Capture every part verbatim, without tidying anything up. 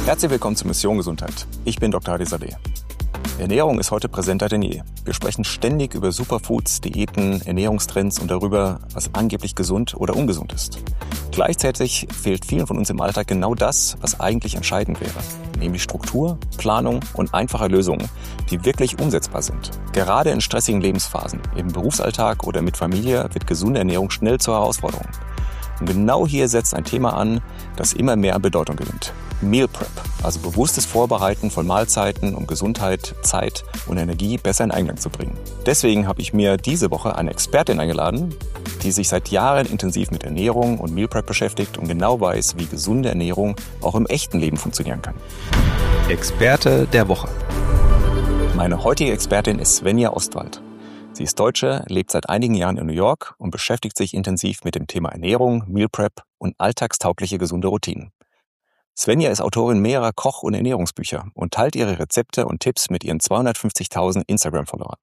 Herzlich willkommen zu Mission Gesundheit. Ich bin Doktor Hadi Sadeh. Ernährung ist heute präsenter denn je. Wir sprechen ständig über Superfoods, Diäten, Ernährungstrends und darüber, was angeblich gesund oder ungesund ist. Gleichzeitig fehlt vielen von uns im Alltag genau das, was eigentlich entscheidend wäre, nämlich Struktur, Planung und einfache Lösungen, die wirklich umsetzbar sind. Gerade in stressigen Lebensphasen, im Berufsalltag oder mit Familie, wird gesunde Ernährung schnell zur Herausforderung. Und genau hier setzt ein Thema an, das immer mehr an Bedeutung gewinnt. Meal Prep, also bewusstes Vorbereiten von Mahlzeiten, um Gesundheit, Zeit und Energie besser in Einklang zu bringen. Deswegen habe ich mir diese Woche eine Expertin eingeladen, die sich seit Jahren intensiv mit Ernährung und Meal Prep beschäftigt und genau weiß, wie gesunde Ernährung auch im echten Leben funktionieren kann. Experte der Woche. Meine heutige Expertin ist Svenja Ostwald. Sie ist Deutsche, lebt seit einigen Jahren in New York und beschäftigt sich intensiv mit dem Thema Ernährung, Meal Prep und alltagstaugliche gesunde Routinen. Svenja ist Autorin mehrerer Koch- und Ernährungsbücher und teilt ihre Rezepte und Tipps mit ihren zweihundertfünfzigtausend Instagram-Followern.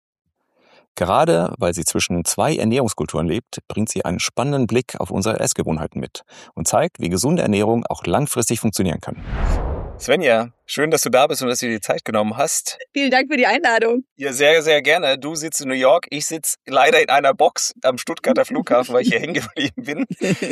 Gerade weil sie zwischen zwei Ernährungskulturen lebt, bringt sie einen spannenden Blick auf unsere Essgewohnheiten mit und zeigt, wie gesunde Ernährung auch langfristig funktionieren kann. Svenja, schön, dass du da bist und dass du dir die Zeit genommen hast. Vielen Dank für die Einladung. Ja, sehr, sehr gerne. Du sitzt in New York, ich sitze leider in einer Box am Stuttgarter Flughafen, weil ich hier hängen geblieben bin.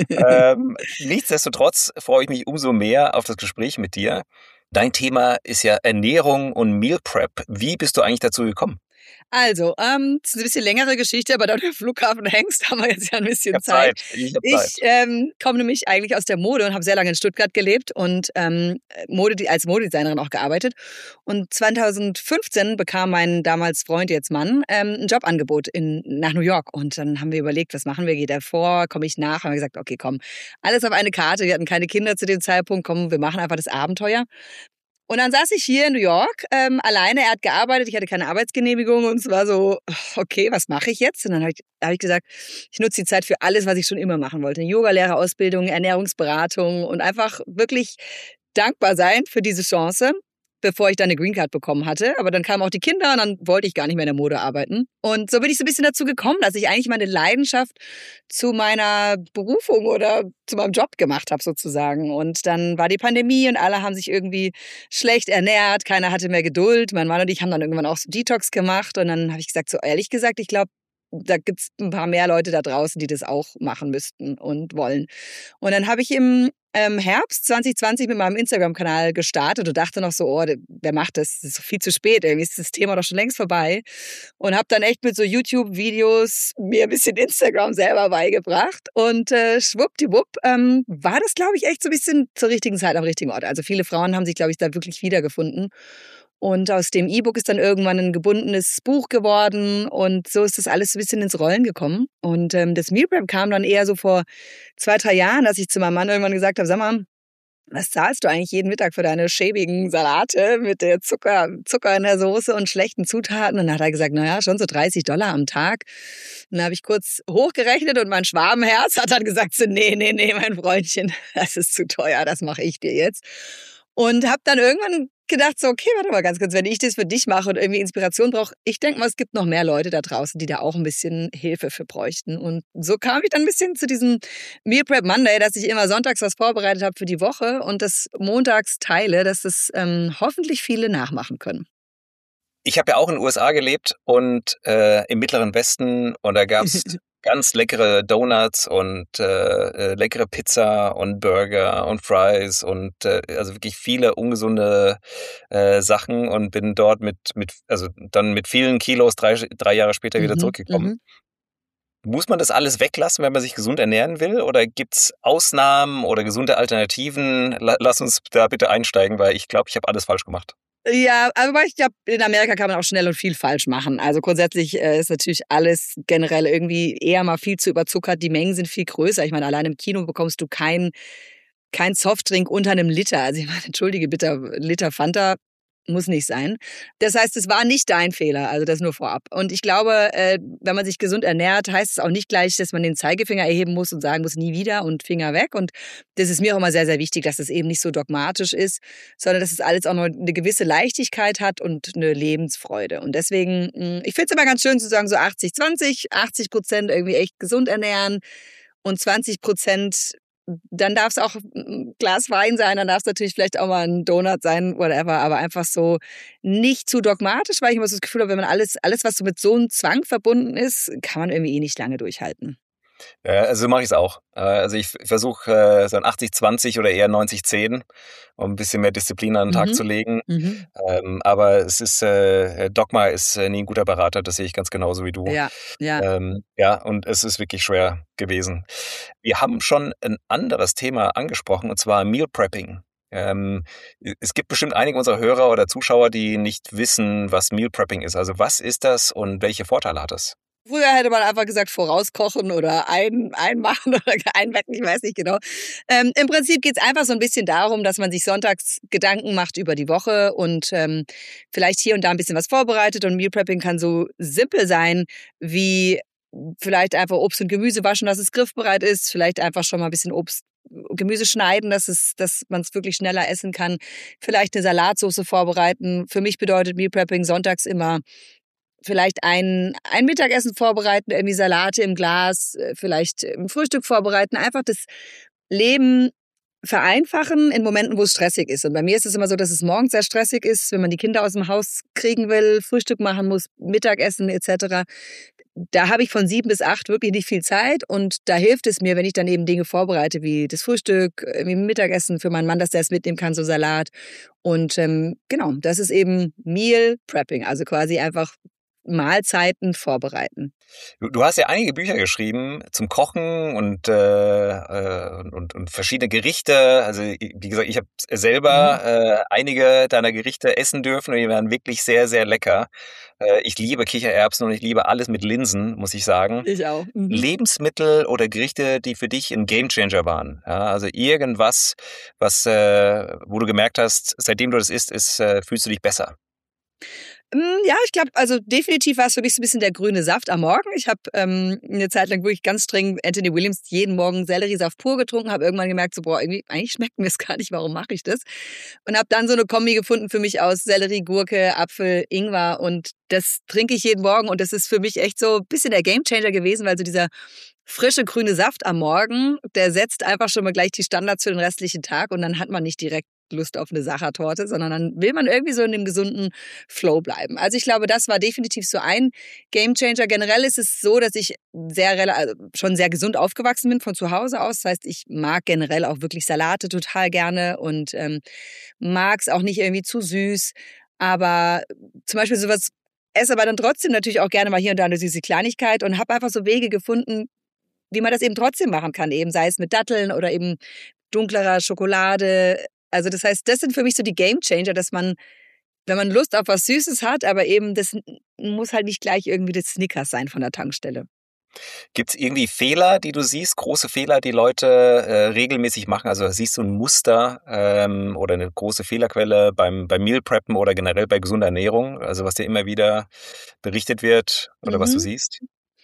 ähm, nichtsdestotrotz freue ich mich umso mehr auf das Gespräch mit dir. Dein Thema ist ja Ernährung und Meal Prep. Wie bist du eigentlich dazu gekommen? Also, ähm, das ist eine bisschen längere Geschichte, aber da du im Flughafen hängst, haben wir jetzt ja ein bisschen ich hab Zeit. Zeit. Ich, hab ich Zeit. ähm, komme nämlich eigentlich aus der Mode und habe sehr lange in Stuttgart gelebt und ähm, Mode, als Modedesignerin auch gearbeitet. Und zweitausendfünfzehn bekam mein damals Freund, jetzt Mann, ähm, ein Jobangebot in, nach New York. Und dann haben wir überlegt, was machen wir? Geht er vor? Komme ich nach? Haben wir gesagt, okay, komm, alles auf eine Karte. Wir hatten keine Kinder zu dem Zeitpunkt. Komm, wir machen einfach das Abenteuer. Und dann saß ich hier in New York, ähm, alleine. Er hat gearbeitet, ich hatte keine Arbeitsgenehmigung und es war so, okay, was mache ich jetzt? Und dann habe ich, hab ich gesagt, ich nutze die Zeit für alles, was ich schon immer machen wollte. Eine Yogalehrerausbildung, Ernährungsberatung und einfach wirklich dankbar sein für diese Chance, bevor ich dann eine Green Card bekommen hatte. Aber dann kamen auch die Kinder und dann wollte ich gar nicht mehr in der Mode arbeiten. Und so bin ich so ein bisschen dazu gekommen, dass ich eigentlich meine Leidenschaft zu meiner Berufung oder zu meinem Job gemacht habe sozusagen. Und dann war die Pandemie und alle haben sich irgendwie schlecht ernährt. Keiner hatte mehr Geduld. Mein Mann und ich haben dann irgendwann auch so Detox gemacht. Und dann habe ich gesagt, so ehrlich gesagt, ich glaube, da gibt's ein paar mehr Leute da draußen, die das auch machen müssten und wollen. Und dann habe ich im ähm, Herbst zwanzig zwanzig mit meinem Instagram-Kanal gestartet und dachte noch so, oh, wer macht das? Das ist viel zu spät, irgendwie ist das Thema doch schon längst vorbei. Und habe dann echt mit so YouTube-Videos mir ein bisschen Instagram selber beigebracht. Und äh, schwuppdiwupp ähm, war das, glaube ich, echt so ein bisschen zur richtigen Zeit am richtigen Ort. Also viele Frauen haben sich, glaube ich, da wirklich wiedergefunden. Und aus dem E-Book ist dann irgendwann ein gebundenes Buch geworden und so ist das alles ein bisschen ins Rollen gekommen. Und ähm, das Meal Prep kam dann eher so vor zwei, drei Jahren, dass ich zu meinem Mann irgendwann gesagt habe, sag mal, was zahlst du eigentlich jeden Mittag für deine schäbigen Salate mit der Zucker, Zucker in der Soße und schlechten Zutaten? Und dann hat er gesagt, naja, schon so dreißig Dollar am Tag. Und dann habe ich kurz hochgerechnet und mein Schwabenherz hat dann gesagt, so, nee, nee, nee, mein Freundchen, das ist zu teuer, das mache ich dir jetzt. Und habe dann irgendwann gedacht, so, okay, warte mal ganz kurz, wenn ich das für dich mache und irgendwie Inspiration brauche, ich denke mal, es gibt noch mehr Leute da draußen, die da auch ein bisschen Hilfe für bräuchten. Und so kam ich dann ein bisschen zu diesem Meal Prep Monday, dass ich immer sonntags was vorbereitet habe für die Woche und das montags teile, dass das ähm, hoffentlich viele nachmachen können. Ich habe ja auch in den U S A gelebt und äh, im Mittleren Westen und da gab's ganz leckere Donuts und äh, leckere Pizza und Burger und Fries und äh, also wirklich viele ungesunde äh, Sachen und bin dort mit mit also dann mit vielen Kilos drei drei Jahre später wieder Mhm, zurückgekommen. mhm. Muss man das alles weglassen, wenn man sich gesund ernähren will? Oder gibt's Ausnahmen oder gesunde Alternativen? La- Lass uns da bitte einsteigen, weil ich glaube, ich habe alles falsch gemacht. Ja, aber ich glaube, in Amerika kann man auch schnell und viel falsch machen. Also grundsätzlich äh, ist natürlich alles generell irgendwie eher mal viel zu überzuckert. Die Mengen sind viel größer. Ich meine, allein im Kino bekommst du kein, kein Softdrink unter einem Liter. Also ich meine, entschuldige bitte, Liter Fanta muss nicht sein. Das heißt, es war nicht dein Fehler, also das nur vorab. Und ich glaube, äh, wenn man sich gesund ernährt, heißt es auch nicht gleich, dass man den Zeigefinger erheben muss und sagen muss, nie wieder und Finger weg. Und das ist mir auch immer sehr, sehr wichtig, dass es eben nicht so dogmatisch ist, sondern dass es alles auch noch eine gewisse Leichtigkeit hat und eine Lebensfreude. Und deswegen, mh, ich finde es immer ganz schön zu sagen, so achtzig zwanzig, achtzig Prozent irgendwie echt gesund ernähren und zwanzig Prozent dann darf es auch ein Glas Wein sein, dann darf es natürlich vielleicht auch mal ein Donut sein, whatever, aber einfach so nicht zu dogmatisch, weil ich immer so das Gefühl habe, wenn man alles, alles, was so mit so einem Zwang verbunden ist, kann man irgendwie eh nicht lange durchhalten. Ja, also mache ich es auch. Äh, Also ich versuche äh, so ein achtzig zwanzig oder eher neunzig zehn, um ein bisschen mehr Disziplin an den Tag Mhm. zu legen. Mhm. Ähm, aber es ist, äh, Dogma ist äh, nie ein guter Berater, das sehe ich ganz genauso wie du. Ja, ja. Ähm, ja, und es ist wirklich schwer gewesen. Wir haben schon ein anderes Thema angesprochen, und zwar Meal Prepping. Ähm, es gibt bestimmt einige unserer Hörer oder Zuschauer, die nicht wissen, was Meal Prepping ist. Also was ist das und welche Vorteile hat es? Früher hätte man einfach gesagt, vorauskochen oder ein, einmachen oder einwecken, ich weiß nicht genau. Ähm, Im Prinzip geht es einfach so ein bisschen darum, dass man sich sonntags Gedanken macht über die Woche und ähm, vielleicht hier und da ein bisschen was vorbereitet. Und Meal Prepping kann so simpel sein wie vielleicht einfach Obst und Gemüse waschen, dass es griffbereit ist, vielleicht einfach schon mal ein bisschen Obst, Gemüse schneiden, dass es, dass man es wirklich schneller essen kann, vielleicht eine Salatsauce vorbereiten. Für mich bedeutet Meal Prepping sonntags immer vielleicht ein, ein Mittagessen vorbereiten, irgendwie Salate im Glas, äh, vielleicht ein Frühstück vorbereiten, einfach das Leben vereinfachen in Momenten, wo es stressig ist. Und bei mir ist es immer so, dass es morgens sehr stressig ist, wenn man die Kinder aus dem Haus kriegen will, Frühstück machen muss, Mittagessen et cetera. Da habe ich von sieben bis acht wirklich nicht viel Zeit und da hilft es mir, wenn ich dann eben Dinge vorbereite, wie das Frühstück, wie Mittagessen für meinen Mann, dass der es mitnehmen kann, so Salat. Und ähm, genau, das ist eben Meal Prepping, also quasi einfach Mahlzeiten vorbereiten. Du, du hast ja einige Bücher geschrieben zum Kochen und, äh, äh, und, und verschiedene Gerichte. Also wie gesagt, ich habe selber Mhm. äh, einige deiner Gerichte essen dürfen und die waren wirklich sehr, sehr lecker. Äh, ich liebe Kichererbsen und ich liebe alles mit Linsen, muss ich sagen. Ich auch. Mhm. Lebensmittel oder Gerichte, die für dich ein Gamechanger waren. Ja, also irgendwas, was, äh, wo du gemerkt hast, seitdem du das isst, ist, äh, fühlst du dich besser. Ja, ich glaube, also definitiv war es für mich so ein bisschen der grüne Saft am Morgen. Ich habe ähm, eine Zeit lang wirklich ganz streng Anthony Williams jeden Morgen Selleriesaft pur getrunken, habe irgendwann gemerkt, so boah, irgendwie, eigentlich schmeckt mir das gar nicht, warum mache ich das? Und habe dann so eine Kombi gefunden für mich aus Sellerie, Gurke, Apfel, Ingwer und das trinke ich jeden Morgen und das ist für mich echt so ein bisschen der Gamechanger gewesen, weil so dieser frische grüne Saft am Morgen, der setzt einfach schon mal gleich die Standards für den restlichen Tag und dann hat man nicht direkt Lust auf eine Sachertorte, sondern dann will man irgendwie so in dem gesunden Flow bleiben. Also ich glaube, das war definitiv so ein Gamechanger. Generell ist es so, dass ich sehr rela- also schon sehr gesund aufgewachsen bin von zu Hause aus. Das heißt, ich mag generell auch wirklich Salate total gerne und ähm, mag es auch nicht irgendwie zu süß. Aber zum Beispiel sowas esse aber dann trotzdem natürlich auch gerne mal hier und da eine süße Kleinigkeit und habe einfach so Wege gefunden, wie man das eben trotzdem machen kann, eben sei es mit Datteln oder eben dunklerer Schokolade. Also das heißt, das sind für mich so die Gamechanger, dass man, wenn man Lust auf was Süßes hat, aber eben das muss halt nicht gleich irgendwie das Snickers sein von der Tankstelle. Gibt es irgendwie Fehler, die du siehst, große Fehler, die Leute äh, regelmäßig machen? Also siehst du ein Muster ähm, oder eine große Fehlerquelle beim, beim Meal Preppen oder generell bei gesunder Ernährung? Also was dir immer wieder berichtet wird oder was du Mhm. siehst?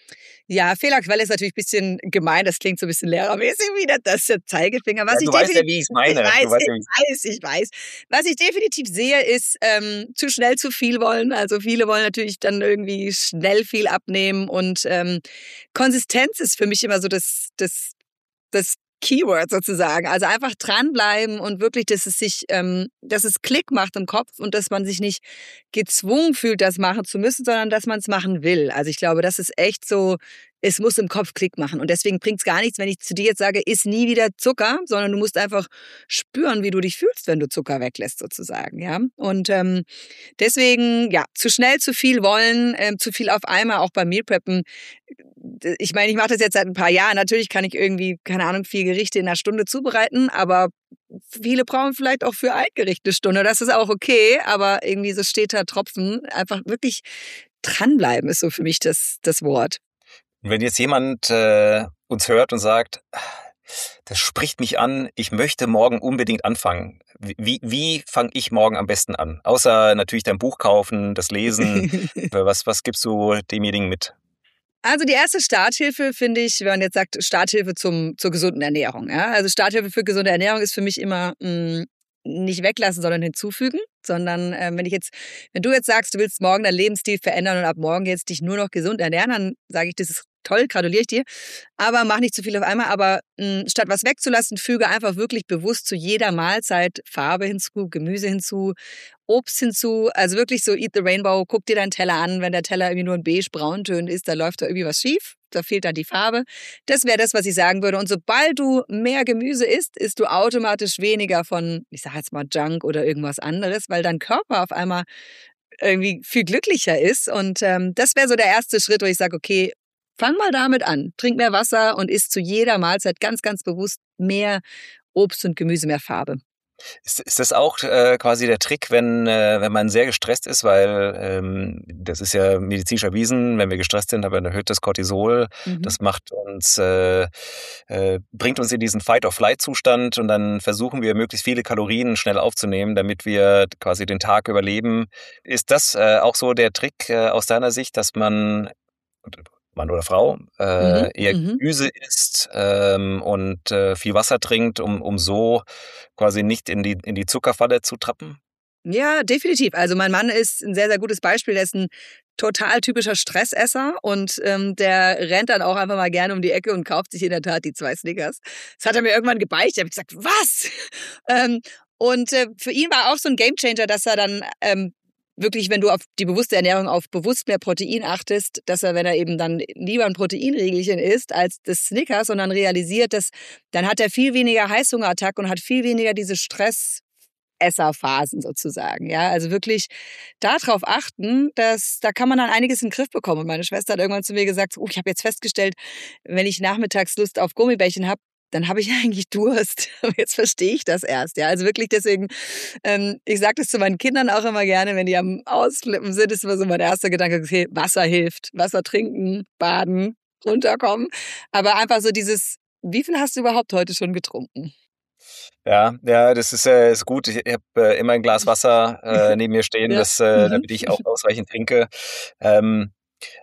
Ja, Fehlerquelle ist natürlich ein bisschen gemein, das klingt so ein bisschen lehrermäßig wieder, das ist der Zeigefinger. Ja, Was ich du weißt ja, definitiv, wie ich es ich meine. Du weiß, weißt ich ja, wie ich's- weiß, ich weiß. Was ich definitiv sehe, ist ähm, zu schnell zu viel wollen. Also viele wollen natürlich dann irgendwie schnell viel abnehmen und ähm, Konsistenz ist für mich immer so das, das, das Keyword sozusagen. Also einfach dranbleiben und wirklich, dass es sich, ähm, dass es Klick macht im Kopf und dass man sich nicht gezwungen fühlt, das machen zu müssen, sondern dass man es machen will. Also ich glaube, das ist echt so, es muss im Kopf Klick machen. Und deswegen bringt es gar nichts, wenn ich zu dir jetzt sage, iss nie wieder Zucker, sondern du musst einfach spüren, wie du dich fühlst, wenn du Zucker weglässt, sozusagen. Ja. Und ähm, deswegen, ja, zu schnell zu viel wollen, ähm, zu viel auf einmal, auch beim Meal Preppen. Ich meine, ich mache das jetzt seit ein paar Jahren. Natürlich kann ich irgendwie, keine Ahnung, vier Gerichte in einer Stunde zubereiten, aber viele brauchen vielleicht auch für ein Gericht eine Stunde. Das ist auch okay, aber irgendwie so steter Tropfen. Einfach wirklich dranbleiben ist so für mich das, das Wort. Und wenn jetzt jemand äh, uns hört und sagt, das spricht mich an, ich möchte morgen unbedingt anfangen. Wie, wie fange ich morgen am besten an? Außer natürlich dein Buch kaufen, das Lesen. Was, was gibst du demjenigen mit? Also die erste Starthilfe finde ich, wenn man jetzt sagt, Starthilfe zum, zur gesunden Ernährung. Ja? Also Starthilfe für gesunde Ernährung ist für mich immer mh, nicht weglassen, sondern hinzufügen. sondern äh, wenn ich jetzt, wenn du jetzt sagst, du willst morgen deinen Lebensstil verändern und ab morgen jetzt dich nur noch gesund ernähren, dann sage ich, das ist toll, gratuliere ich dir. Aber mach nicht zu viel auf einmal. Aber mh, statt was wegzulassen, füge einfach wirklich bewusst zu jeder Mahlzeit Farbe hinzu, Gemüse hinzu, Obst hinzu. Also wirklich so Eat the Rainbow. Guck dir deinen Teller an. Wenn der Teller irgendwie nur ein beige-brauntönen ist, da läuft da irgendwie was schief. Da fehlt dann die Farbe. Das wäre das, was ich sagen würde. Und sobald du mehr Gemüse isst, isst du automatisch weniger von, ich sage jetzt mal Junk oder irgendwas anderes, weil dein Körper auf einmal irgendwie viel glücklicher ist. Und ähm, das wäre so der erste Schritt, wo ich sage, okay, fang mal damit an. Trink mehr Wasser und isst zu jeder Mahlzeit ganz, ganz bewusst mehr Obst und Gemüse, mehr Farbe. Ist, ist das auch äh, quasi der Trick, wenn, äh, wenn man sehr gestresst ist, weil ähm, das ist ja medizinisch erwiesen, wenn wir gestresst sind, haben wir ein erhöhtes Cortisol, mhm. das macht uns, äh, äh, bringt uns in diesen Fight-or-Flight-Zustand und dann versuchen wir möglichst viele Kalorien schnell aufzunehmen, damit wir quasi den Tag überleben. Ist das äh, auch so der Trick äh, aus deiner Sicht, dass man Mann oder Frau, äh, mhm, eher Gemüse mhm. isst ähm, und äh, viel Wasser trinkt, um, um so quasi nicht in die, in die Zuckerfalle zu trappen? Ja, definitiv. Also mein Mann ist ein sehr, sehr gutes Beispiel. Der ist ein total typischer Stressesser und ähm, der rennt dann auch einfach mal gerne um die Ecke und kauft sich in der Tat die zwei Snickers. Das hat er mir irgendwann gebeichtet. Da habe ich gesagt, was? ähm, und äh, für ihn war auch so ein Gamechanger, dass er dann ähm, wirklich, wenn du auf die bewusste Ernährung auf bewusst mehr Protein achtest, dass er, wenn er eben dann lieber ein Proteinriegelchen isst als das Snickers und dann realisiert, dass dann hat er viel weniger Heißhungerattacken und hat viel weniger diese Stressesserphasen sozusagen. Ja, also wirklich darauf achten, dass da kann man dann einiges in den Griff bekommen. Und meine Schwester hat irgendwann zu mir gesagt, oh, ich habe jetzt festgestellt, wenn ich nachmittags Lust auf Gummibärchen habe, dann habe ich eigentlich Durst. Jetzt verstehe ich das erst. Ja, also wirklich deswegen, ähm, ich sage das zu meinen Kindern auch immer gerne, wenn die am Ausflippen sind, ist immer so mein erster Gedanke, okay, Wasser hilft. Wasser trinken, baden, runterkommen. Aber einfach so dieses, wie viel hast du überhaupt heute schon getrunken? Ja, ja, das ist, äh, ist gut. Ich habe äh, immer ein Glas Wasser äh, neben mir stehen, Ja. das, äh, Mhm. damit ich auch ausreichend trinke. Ähm,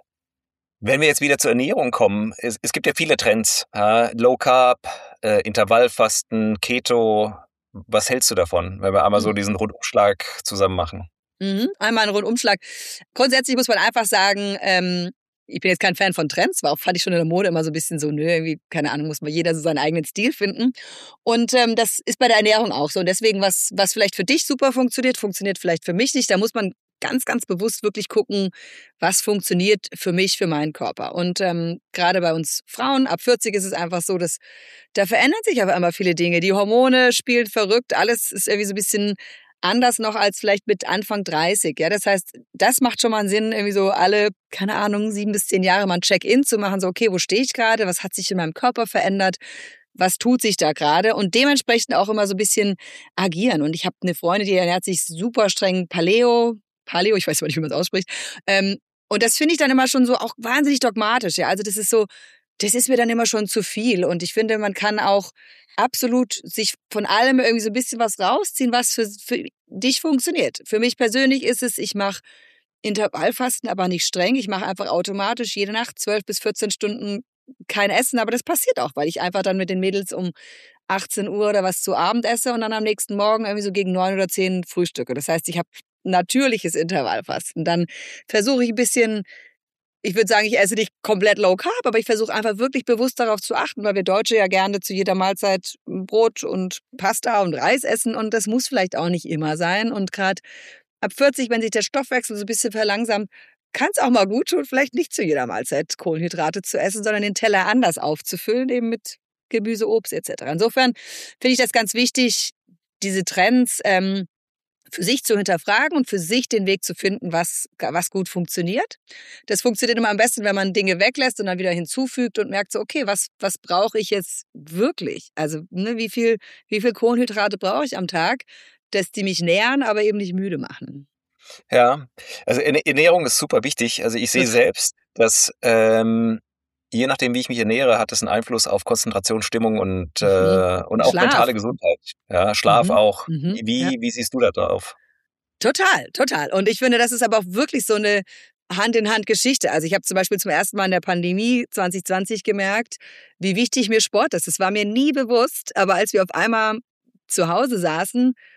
Wenn wir jetzt wieder zur Ernährung kommen, es, es gibt ja viele Trends. Ja? Low Carb, äh, Intervallfasten, Keto. Was hältst du davon, wenn wir einmal so diesen Rundumschlag zusammen machen? Mhm. Einmal einen Rundumschlag. Grundsätzlich muss man einfach sagen, ähm, ich bin jetzt kein Fan von Trends, war auch, fand ich schon in der Mode immer so ein bisschen so, nö, irgendwie, keine Ahnung, muss mal jeder so seinen eigenen Stil finden. Und ähm, das ist bei der Ernährung auch so. Und deswegen, was, was vielleicht für dich super funktioniert, funktioniert vielleicht für mich nicht. Da muss man ganz, ganz bewusst wirklich gucken, was funktioniert für mich, für meinen Körper. Und ähm, gerade bei uns Frauen, ab vierzig ist es einfach so, dass da verändern sich aber immer viele Dinge. Die Hormone spielen verrückt, alles ist irgendwie so ein bisschen anders noch als vielleicht mit Anfang dreißig. Ja, das heißt, das macht schon mal einen Sinn, irgendwie so alle, keine Ahnung, sieben bis zehn Jahre mal ein Check-in zu machen. So, okay, wo stehe ich gerade? Was hat sich in meinem Körper verändert? Was tut sich da gerade? Und dementsprechend auch immer so ein bisschen agieren. Und ich habe eine Freundin, die ernährt sich super streng Paleo, Paleo, ich weiß nicht, wie man es ausspricht. Ähm, und das finde ich dann immer schon so auch wahnsinnig dogmatisch. Ja, also das ist so, das ist mir dann immer schon zu viel. Und ich finde, man kann auch absolut sich von allem irgendwie so ein bisschen was rausziehen, was für, für dich funktioniert. Für mich persönlich ist es, ich mache Intervallfasten, aber nicht streng. Ich mache einfach automatisch jede Nacht zwölf bis vierzehn Stunden kein Essen. Aber das passiert auch, weil ich einfach dann mit den Mädels um achtzehn Uhr oder was zu Abend esse und dann am nächsten Morgen irgendwie so gegen neun oder zehn frühstücke. Das heißt, ich habe natürliches Intervallfasten. Dann versuche ich ein bisschen, ich würde sagen, ich esse nicht komplett low carb, aber ich versuche einfach wirklich bewusst darauf zu achten, weil wir Deutsche ja gerne zu jeder Mahlzeit Brot und Pasta und Reis essen und das muss vielleicht auch nicht immer sein. Und gerade ab vierzig, wenn sich der Stoffwechsel so ein bisschen verlangsamt, kann es auch mal gut tun, vielleicht nicht zu jeder Mahlzeit Kohlenhydrate zu essen, sondern den Teller anders aufzufüllen, eben mit Gemüse, Obst et cetera. Insofern finde ich das ganz wichtig, diese Trends ähm, für sich zu hinterfragen und für sich den Weg zu finden, was, was gut funktioniert. Das funktioniert immer am besten, wenn man Dinge weglässt und dann wieder hinzufügt und merkt so, okay, was, was brauche ich jetzt wirklich? Also ne, wie viel, wie viel Kohlenhydrate brauche ich am Tag, dass die mich nähren, aber eben nicht müde machen? Ja, also Ernährung ist super wichtig. Also ich sehe selbst, dass ähm, je nachdem, wie ich mich ernähre, hat es einen Einfluss auf Konzentration, Stimmung und, mhm. äh, und auch Schlaf. mentale Gesundheit. Ja, Schlaf Mhm. auch. Mhm. Wie, Ja. wie siehst du da drauf? Total, total. Und ich finde, das ist aber auch wirklich so eine Hand-in-Hand-Geschichte. Also ich habe zum Beispiel zum ersten Mal in der Pandemie zwanzig zwanzig gemerkt, wie wichtig mir Sport ist. Das war mir nie bewusst, aber als wir auf einmal zu Hause saßen,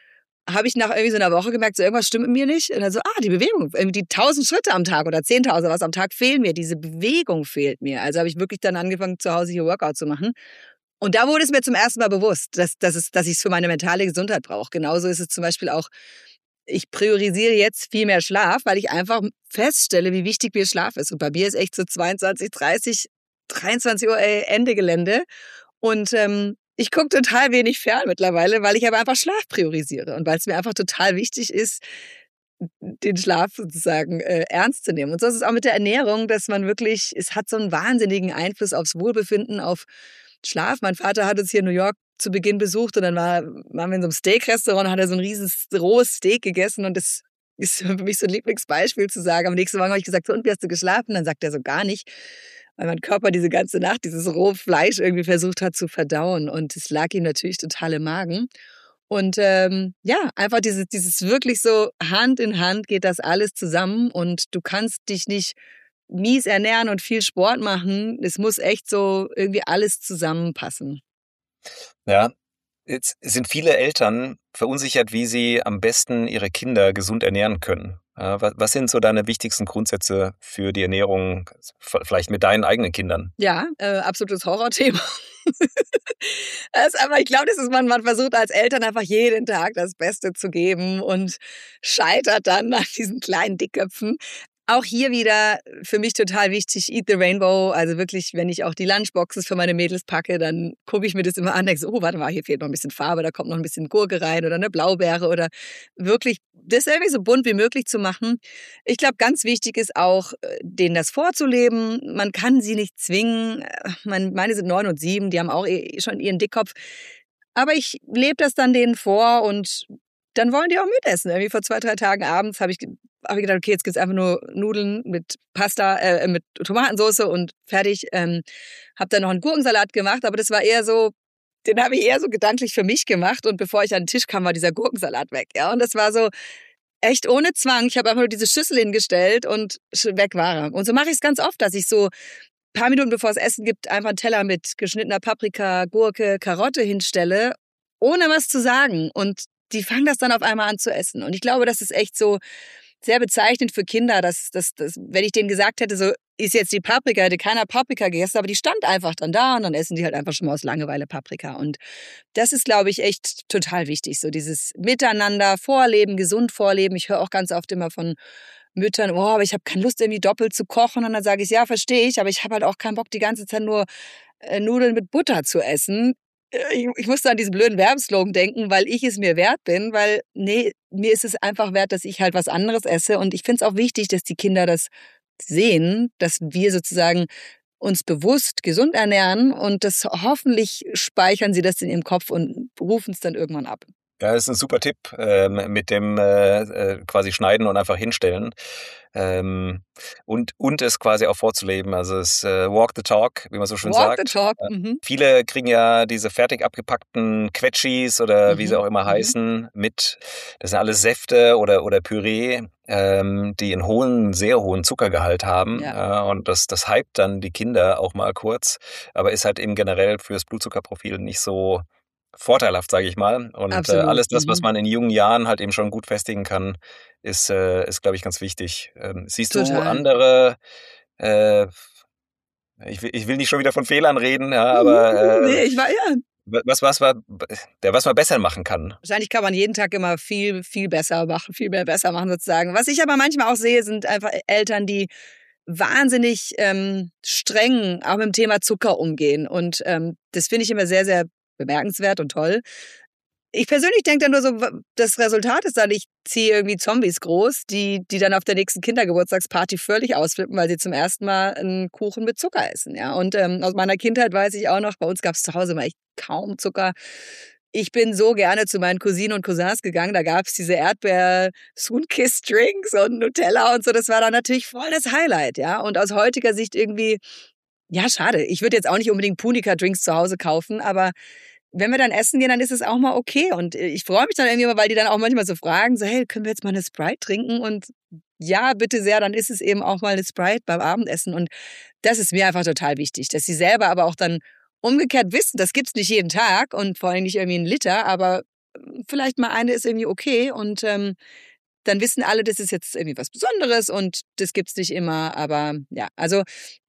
habe ich nach irgendwie so einer Woche gemerkt, so irgendwas stimmt mit mir nicht. Und dann so, ah, die Bewegung, irgendwie die tausend Schritte am Tag oder zehntausend was am Tag fehlen mir. Diese Bewegung fehlt mir. Also habe ich wirklich dann angefangen, zu Hause hier Workout zu machen. Und da wurde es mir zum ersten Mal bewusst, dass, dass, es, dass ich es für meine mentale Gesundheit brauche. Genauso ist es zum Beispiel auch, ich priorisiere jetzt viel mehr Schlaf, weil ich einfach feststelle, wie wichtig mir Schlaf ist. Und bei mir ist echt so zweiundzwanzig, dreißig, dreiundzwanzig Uhr ey, Ende Gelände. Und ähm, ich gucke total wenig fern mittlerweile, weil ich aber einfach Schlaf priorisiere und weil es mir einfach total wichtig ist, den Schlaf sozusagen äh, ernst zu nehmen. Und so ist es auch mit der Ernährung, dass man wirklich, es hat so einen wahnsinnigen Einfluss aufs Wohlbefinden, auf Schlaf. Mein Vater hat uns hier in New York zu Beginn besucht und dann war, waren wir in so einem Steak-Restaurant und hat er so ein riesiges rohes Steak gegessen und das ist für mich so ein Lieblingsbeispiel zu sagen. Am nächsten Morgen habe ich gesagt, so, und wie hast du geschlafen? Dann sagt er so, gar nicht, weil mein Körper diese ganze Nacht dieses rohe Fleisch irgendwie versucht hat zu verdauen und es lag ihm natürlich total im Magen. Und ähm, ja, einfach dieses, dieses wirklich so Hand in Hand geht das alles zusammen und du kannst dich nicht mies ernähren und viel Sport machen. Es muss echt so irgendwie alles zusammenpassen. Ja, jetzt sind viele Eltern verunsichert, wie sie am besten ihre Kinder gesund ernähren können. Was sind so deine wichtigsten Grundsätze für die Ernährung, vielleicht mit deinen eigenen Kindern? Ja, äh, absolutes Horrorthema. Das ist aber, ich glaube, das ist man, man versucht als Eltern einfach jeden Tag das Beste zu geben und scheitert dann an diesen kleinen Dickköpfen. Auch hier wieder für mich total wichtig, Eat the Rainbow. Also wirklich, wenn ich auch die Lunchboxes für meine Mädels packe, dann gucke ich mir das immer an, denke so, oh, warte mal, hier fehlt noch ein bisschen Farbe, da kommt noch ein bisschen Gurke rein oder eine Blaubeere oder wirklich das irgendwie so bunt wie möglich zu machen. Ich glaube, ganz wichtig ist auch, denen das vorzuleben. Man kann sie nicht zwingen. Meine sind neun und sieben, die haben auch schon ihren Dickkopf. Aber ich lebe das dann denen vor und dann wollen die auch mitessen. Irgendwie vor zwei, drei Tagen abends habe ich habe ich gedacht, okay, jetzt gibt's einfach nur Nudeln mit Pasta, äh, mit Tomatensauce und fertig. Ähm, habe dann noch einen Gurkensalat gemacht, aber das war eher so, den habe ich eher so gedanklich für mich gemacht und bevor ich an den Tisch kam, war dieser Gurkensalat weg. Ja, und das war so echt ohne Zwang. Ich habe einfach nur diese Schüssel hingestellt und weg war er. Und so mache ich es ganz oft, dass ich so ein paar Minuten bevor es Essen gibt, einfach einen Teller mit geschnittener Paprika, Gurke, Karotte hinstelle, ohne was zu sagen. Und die fangen das dann auf einmal an zu essen. Und ich glaube, das ist echt so sehr bezeichnend für Kinder, dass, dass, dass wenn ich denen gesagt hätte, so ist jetzt die Paprika, hätte keiner Paprika gegessen, aber die stand einfach dann da und dann essen die halt einfach schon mal aus Langeweile Paprika. Und das ist, glaube ich, echt total wichtig, so dieses Miteinander, Vorleben, gesund vorleben. Ich höre auch ganz oft immer von Müttern, oh, aber ich habe keine Lust, irgendwie doppelt zu kochen. Und dann sage ich, ja, verstehe ich, aber ich habe halt auch keinen Bock, die ganze Zeit nur äh, Nudeln mit Butter zu essen. Ich, ich musste an diesen blöden Werbeslogan denken, weil ich es mir wert bin, weil, nee, mir ist es einfach wert, dass ich halt was anderes esse. Und ich finde es auch wichtig, dass die Kinder das sehen, dass wir sozusagen uns bewusst gesund ernähren und das hoffentlich speichern sie das in ihrem Kopf und rufen es dann irgendwann ab. Ja, das ist ein super Tipp ähm, mit dem äh, quasi schneiden und einfach hinstellen ähm, und und es quasi auch vorzuleben. Also es äh, walk the talk, wie man so schön walk sagt. The talk. Mhm. Viele kriegen ja diese fertig abgepackten Quetschis oder Mhm. wie sie auch immer Mhm. heißen mit. Das sind alles Säfte oder oder Püree, ähm, die einen hohen, sehr hohen Zuckergehalt haben. Ja. Äh, und das das hypt dann die Kinder auch mal kurz, aber ist halt eben generell fürs Blutzuckerprofil nicht so vorteilhaft, sage ich mal. Und Absolut. äh, alles das, Mhm. was man in jungen Jahren halt eben schon gut festigen kann, ist, äh, ist glaube ich, ganz wichtig. Ähm, siehst Total. du andere, äh, ich, will, ich will nicht schon wieder von Fehlern reden, ja, aber äh, nee, ich war ja. was, was, was, der, was man besser machen kann? Wahrscheinlich kann man jeden Tag immer viel, viel besser machen, viel mehr besser machen sozusagen. Was ich aber manchmal auch sehe, sind einfach Eltern, die wahnsinnig ähm, streng auch mit dem Thema Zucker umgehen. Und ähm, das finde ich immer sehr, sehr bemerkenswert und toll. Ich persönlich denke dann nur so, das Resultat ist dann, ich ziehe irgendwie Zombies groß, die, die dann auf der nächsten Kindergeburtstagsparty völlig ausflippen, weil sie zum ersten Mal einen Kuchen mit Zucker essen. Ja. Und ähm, aus meiner Kindheit weiß ich auch noch, bei uns gab es zu Hause mal echt kaum Zucker. Ich bin so gerne zu meinen Cousinen und Cousins gegangen, da gab es diese Erdbeer-Sunkist-Drinks und Nutella und so, das war dann natürlich voll das Highlight. Ja. Und aus heutiger Sicht irgendwie, ja, schade. Ich würde jetzt auch nicht unbedingt Punika-Drinks zu Hause kaufen, aber wenn wir dann essen gehen, dann ist es auch mal okay. Und ich freue mich dann irgendwie mal, weil die dann auch manchmal so fragen, so, hey, können wir jetzt mal eine Sprite trinken? Und ja, bitte sehr, dann ist es eben auch mal eine Sprite beim Abendessen. Und das ist mir einfach total wichtig, dass sie selber aber auch dann umgekehrt wissen, das gibt's nicht jeden Tag und vor allem nicht irgendwie einen Liter, aber vielleicht mal eine ist irgendwie okay und ähm, dann wissen alle, das ist jetzt irgendwie was Besonderes und das gibt's nicht immer. Aber ja, also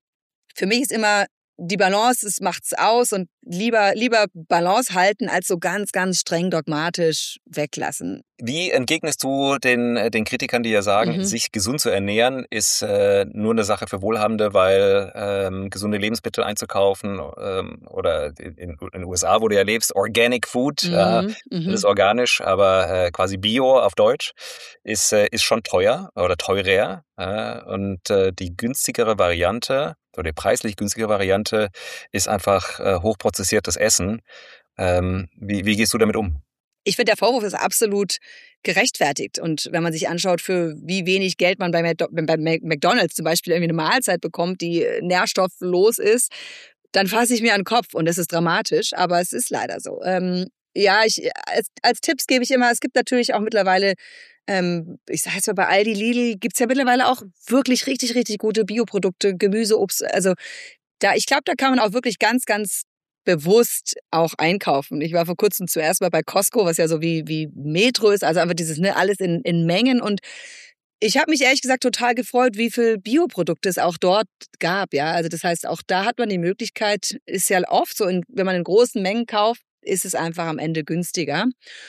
für mich ist immer die Balance, es macht's aus und lieber, lieber Balance halten, als so ganz, ganz streng dogmatisch weglassen. Wie entgegnest du den, den Kritikern, die ja sagen, mhm. sich gesund zu ernähren ist äh, nur eine Sache für Wohlhabende, weil ähm, gesunde Lebensmittel einzukaufen ähm, oder in, in den U S A, wo du ja lebst, Organic Food, mhm. äh, das ist organisch, aber äh, quasi Bio auf Deutsch, ist, äh, ist schon teuer oder teurer. Äh, und äh, die günstigere Variante oder die preislich günstigere Variante ist einfach äh, hochprozessiertes Essen. Ähm, wie, wie gehst du damit um? Ich finde, der Vorwurf ist absolut gerechtfertigt. Und wenn man sich anschaut, für wie wenig Geld man bei McDonald's zum Beispiel irgendwie eine Mahlzeit bekommt, die nährstofflos ist, dann fasse ich mir an den Kopf. Und das ist dramatisch, aber es ist leider so. Ähm, ja, ich, als, als Tipps gebe ich immer, es gibt natürlich auch mittlerweile, ähm, ich sage jetzt mal bei Aldi, Lidl, gibt es ja mittlerweile auch wirklich richtig, richtig gute Bioprodukte, Gemüse, Obst. Also da, ich glaube, da kann man auch wirklich ganz, ganz bewusst auch einkaufen. Ich war vor kurzem zuerst mal bei Costco, was ja so wie, wie Metro ist, also einfach dieses, ne, alles in, in Mengen und ich habe mich ehrlich gesagt total gefreut, wie viel Bioprodukte es auch dort gab, ja. Also das heißt, auch da hat man die Möglichkeit, ist ja oft so, in, wenn man in großen Mengen kauft, ist es einfach am Ende günstiger.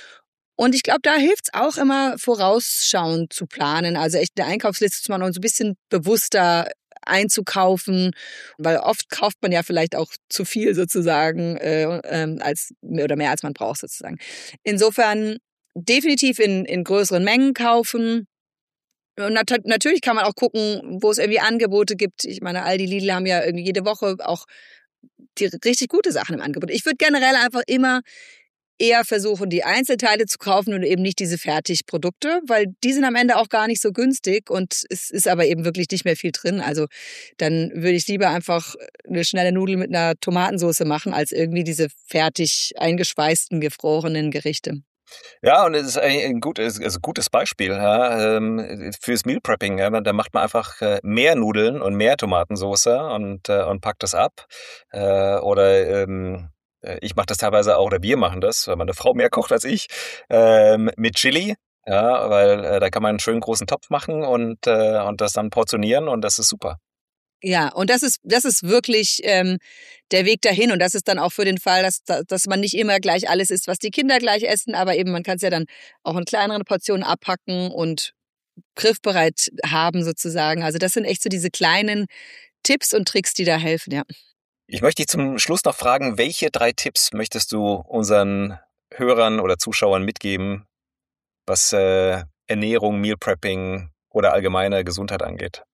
Und ich glaube, da hilft es auch immer, vorausschauend zu planen, also echt eine Einkaufsliste zu machen und so ein bisschen bewusster einzukaufen, weil oft kauft man ja vielleicht auch zu viel sozusagen äh, ähm, als oder mehr als man braucht sozusagen. Insofern definitiv in, in größeren Mengen kaufen. Und nat- natürlich kann man auch gucken, wo es irgendwie Angebote gibt. Ich meine, Aldi, Lidl haben ja irgendwie jede Woche auch die richtig gute Sachen im Angebot. Ich würde generell einfach immer eher versuchen, die Einzelteile zu kaufen und eben nicht diese Fertigprodukte, weil die sind am Ende auch gar nicht so günstig und es ist aber eben wirklich nicht mehr viel drin. Also dann würde ich lieber einfach eine schnelle Nudel mit einer Tomatensauce machen, als irgendwie diese fertig eingeschweißten, gefrorenen Gerichte. Ja, und es ist ein gutes, also gutes Beispiel ja, fürs Meal Prepping. Ja. Da macht man einfach mehr Nudeln und mehr Tomatensauce und, und packt das ab. Oder ähm, ich mache das teilweise auch, oder wir machen das, weil meine Frau mehr kocht als ich, ähm, mit Chili. Ja, weil äh, da kann man einen schönen großen Topf machen und, äh, und das dann portionieren und das ist super. Ja, und das ist, das ist wirklich ähm, der Weg dahin. Und das ist dann auch für den Fall, dass, dass man nicht immer gleich alles isst, was die Kinder gleich essen, aber eben man kann es ja dann auch in kleineren Portionen abpacken und griffbereit haben sozusagen. Also das sind echt so diese kleinen Tipps und Tricks, die da helfen, ja. Ich möchte dich zum Schluss noch fragen, welche drei Tipps möchtest du unseren Hörern oder Zuschauern mitgeben, was äh, Ernährung, Meal Prepping oder allgemeine Gesundheit angeht?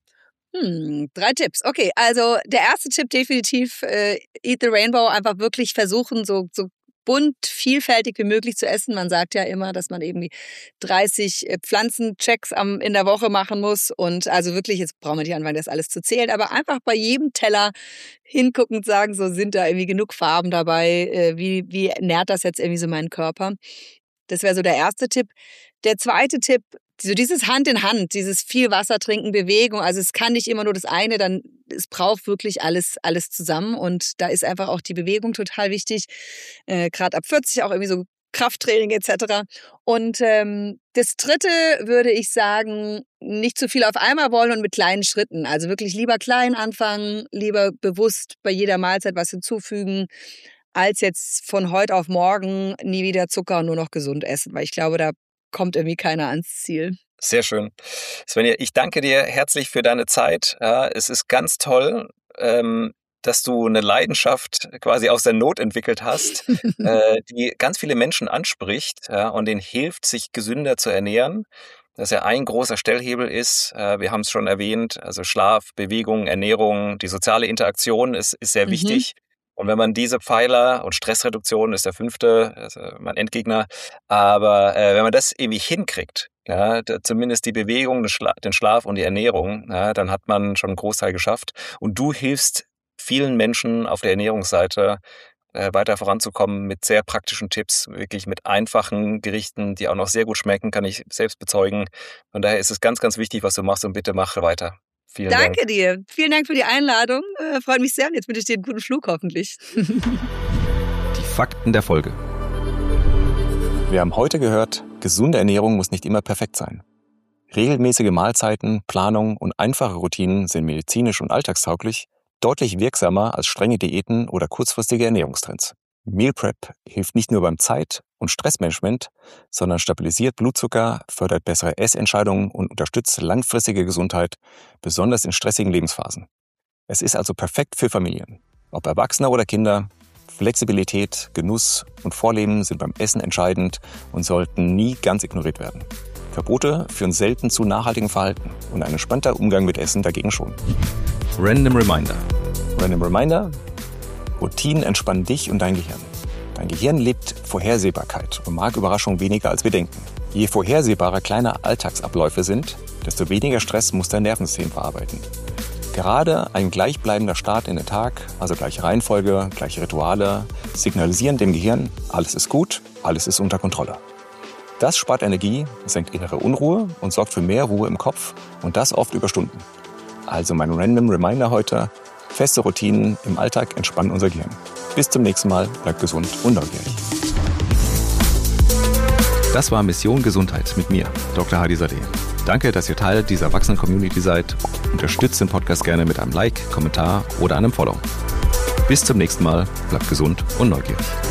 Hm, drei Tipps. Okay, also der erste Tipp definitiv, äh, Eat the Rainbow, einfach wirklich versuchen, so, so bunt, vielfältig wie möglich zu essen. Man sagt ja immer, dass man irgendwie dreißig Pflanzenchecks am, in der Woche machen muss. Und also wirklich, jetzt brauchen wir nicht anfangen, das alles zu zählen, aber einfach bei jedem Teller hinguckend sagen, so sind da irgendwie genug Farben dabei, äh, wie, wie nährt das jetzt irgendwie so meinen Körper? Das wäre so der erste Tipp. Der zweite Tipp, so dieses Hand in Hand, dieses viel Wasser trinken, Bewegung. Also es kann nicht immer nur das eine, dann es braucht wirklich alles alles zusammen. Und da ist einfach auch die Bewegung total wichtig. Äh, Gerade ab vierzig auch irgendwie so Krafttraining et cetera. Und ähm, das Dritte würde ich sagen, nicht zu viel auf einmal wollen und mit kleinen Schritten. Also wirklich lieber klein anfangen, lieber bewusst bei jeder Mahlzeit was hinzufügen, als jetzt von heute auf morgen nie wieder Zucker und nur noch gesund essen. Weil ich glaube, da kommt irgendwie keiner ans Ziel. Sehr schön. Svenja, ich danke dir herzlich für deine Zeit. Ja, es ist ganz toll, ähm, dass du eine Leidenschaft quasi aus der Not entwickelt hast, äh, die ganz viele Menschen anspricht ja, und denen hilft, sich gesünder zu ernähren. Dass ja ein großer Stellhebel ist, äh, wir haben es schon erwähnt, also Schlaf, Bewegung, Ernährung, die soziale Interaktion ist, ist sehr mhm. wichtig. Und wenn man diese Pfeiler, und Stressreduktion ist der fünfte, also mein Endgegner, aber äh, wenn man das irgendwie hinkriegt, ja, zumindest die Bewegung, den, Schla- den Schlaf und die Ernährung, ja, dann hat man schon einen Großteil geschafft. Und du hilfst vielen Menschen auf der Ernährungsseite äh, weiter voranzukommen mit sehr praktischen Tipps, wirklich mit einfachen Gerichten, die auch noch sehr gut schmecken, kann ich selbst bezeugen. Von daher ist es ganz, ganz wichtig, was du machst und bitte mach weiter. Vielen Danke Dank. dir. Vielen Dank für die Einladung. Äh, freut mich sehr. Und jetzt wünsche ich dir einen guten Flug hoffentlich. Die Fakten der Folge. Wir haben heute gehört, gesunde Ernährung muss nicht immer perfekt sein. Regelmäßige Mahlzeiten, Planung und einfache Routinen sind medizinisch und alltagstauglich deutlich wirksamer als strenge Diäten oder kurzfristige Ernährungstrends. Meal Prep hilft nicht nur beim Zeit- und Stressmanagement, sondern stabilisiert Blutzucker, fördert bessere Essentscheidungen und unterstützt langfristige Gesundheit, besonders in stressigen Lebensphasen. Es ist also perfekt für Familien. Ob Erwachsene oder Kinder, Flexibilität, Genuss und Vorleben sind beim Essen entscheidend und sollten nie ganz ignoriert werden. Verbote führen selten zu nachhaltigem Verhalten und ein entspannter Umgang mit Essen dagegen schon. Random Reminder. Random Reminder: Routinen entspannen dich und dein Gehirn. Dein Gehirn liebt Vorhersehbarkeit und mag Überraschungen weniger, als wir denken. Je vorhersehbarer kleine Alltagsabläufe sind, desto weniger Stress muss dein Nervensystem verarbeiten. Gerade ein gleichbleibender Start in den Tag, also gleiche Reihenfolge, gleiche Rituale, signalisieren dem Gehirn, alles ist gut, alles ist unter Kontrolle. Das spart Energie, senkt innere Unruhe und sorgt für mehr Ruhe im Kopf und das oft über Stunden. Also mein Random Reminder heute: Feste Routinen im Alltag entspannen unser Gehirn. Bis zum nächsten Mal, bleibt gesund und neugierig. Das war Mission Gesundheit mit mir, Doktor Hadi Sadeh. Danke, dass ihr Teil dieser Erwachsenen-Community seid. Unterstützt den Podcast gerne mit einem Like, Kommentar oder einem Follow. Bis zum nächsten Mal, bleibt gesund und neugierig.